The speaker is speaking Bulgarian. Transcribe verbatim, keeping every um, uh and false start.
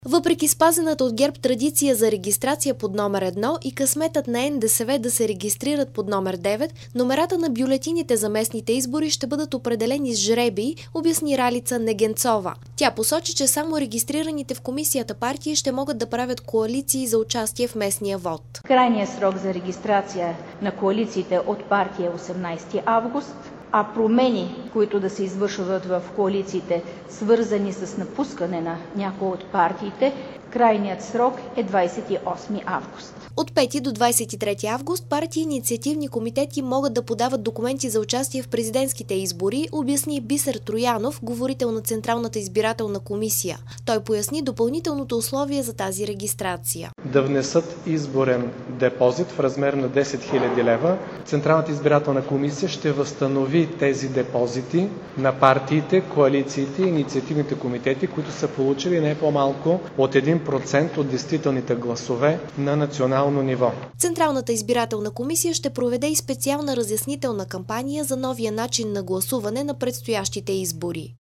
Въпреки спазената от ГЕРБ традиция за регистрация под номер едно и късметът на Н Д С В да се регистрират под номер девет, номерата на бюлетините за местните избори ще бъдат определени с жребий, обясни Ралица Негенцова. Тя посочи, че само регистрираните в комисията партии ще могат да правят коалиции за участие в местния вод. Крайният срок за регистрация на коалициите от партия е осемнадесети август, а промени, които да се извършват в коалициите, свързани с напускане на някои от партиите, крайният срок е двадесет и осми август. От пети до двадесет и трети август партии и инициативни комитети могат да подават документи за участие в президентските избори, обясни Бисер Троянов, говорител на Централната избирателна комисия. Той поясни допълнителното условие за тази регистрация. Да внесат изборен депозит в размер на десет хиляди лева. Централната избирателна комисия ще възстанови тези депозити на партиите, коалициите и инициативните комитети, които са получили не по-малко от един процент от действителните гласове на национално ниво. Централната избирателна комисия ще проведе и специална разяснителна кампания за новия начин на гласуване на предстоящите избори.